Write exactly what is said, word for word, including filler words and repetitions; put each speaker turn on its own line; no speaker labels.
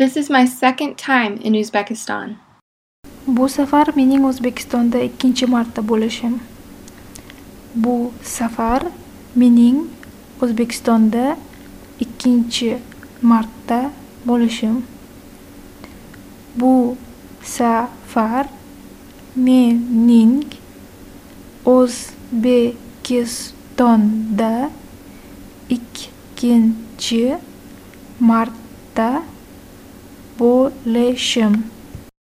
This is my second time in Uzbekistan.
Bu safar mening O'zbekistonda ikkinchi marta bo'lishim. Bu safar mening O'zbekistonda ikkinchi marta bo'lishim. Bu safar mening O'zbekistonda ikkinchi marta bo'lishim.